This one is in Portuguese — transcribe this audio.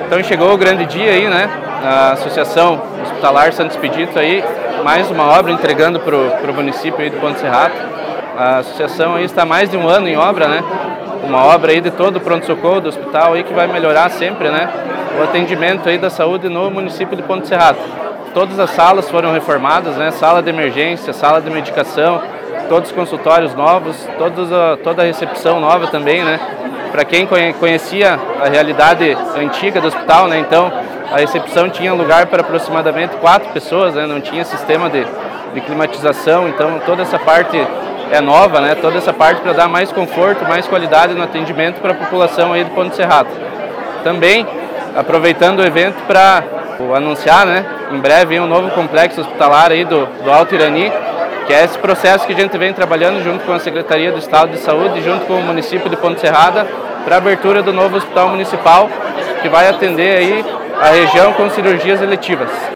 Então chegou o grande dia aí, né? A Associação Hospitalar Santo Expedito aí, mais uma obra entregando para o município aí do Ponte Serrato. A associação aí está há mais de um ano em obra, né? Uma obra aí de todo o pronto-socorro do hospital aí que vai melhorar sempre, né? O atendimento aí da saúde no município de Ponte Serrato. Todas as salas foram reformadas, né? Sala de emergência, sala de medicação, todos os consultórios novos, toda a recepção nova também, né? Para quem conhecia a realidade antiga do hospital, né? Então a recepção tinha lugar para aproximadamente 4 pessoas, né? Não tinha sistema de climatização, então toda essa parte é nova, né? Toda essa parte para dar mais conforto, mais qualidade no atendimento para a população aí do Ponte Serrato. Também aproveitando o evento para anunciar, né? Em breve um novo complexo hospitalar aí do Alto Irani, que é esse processo que a gente vem trabalhando junto com a Secretaria do Estado de Saúde, junto com o município de Ponte Serrada, para a abertura do novo hospital municipal, que vai atender aí a região com cirurgias eletivas.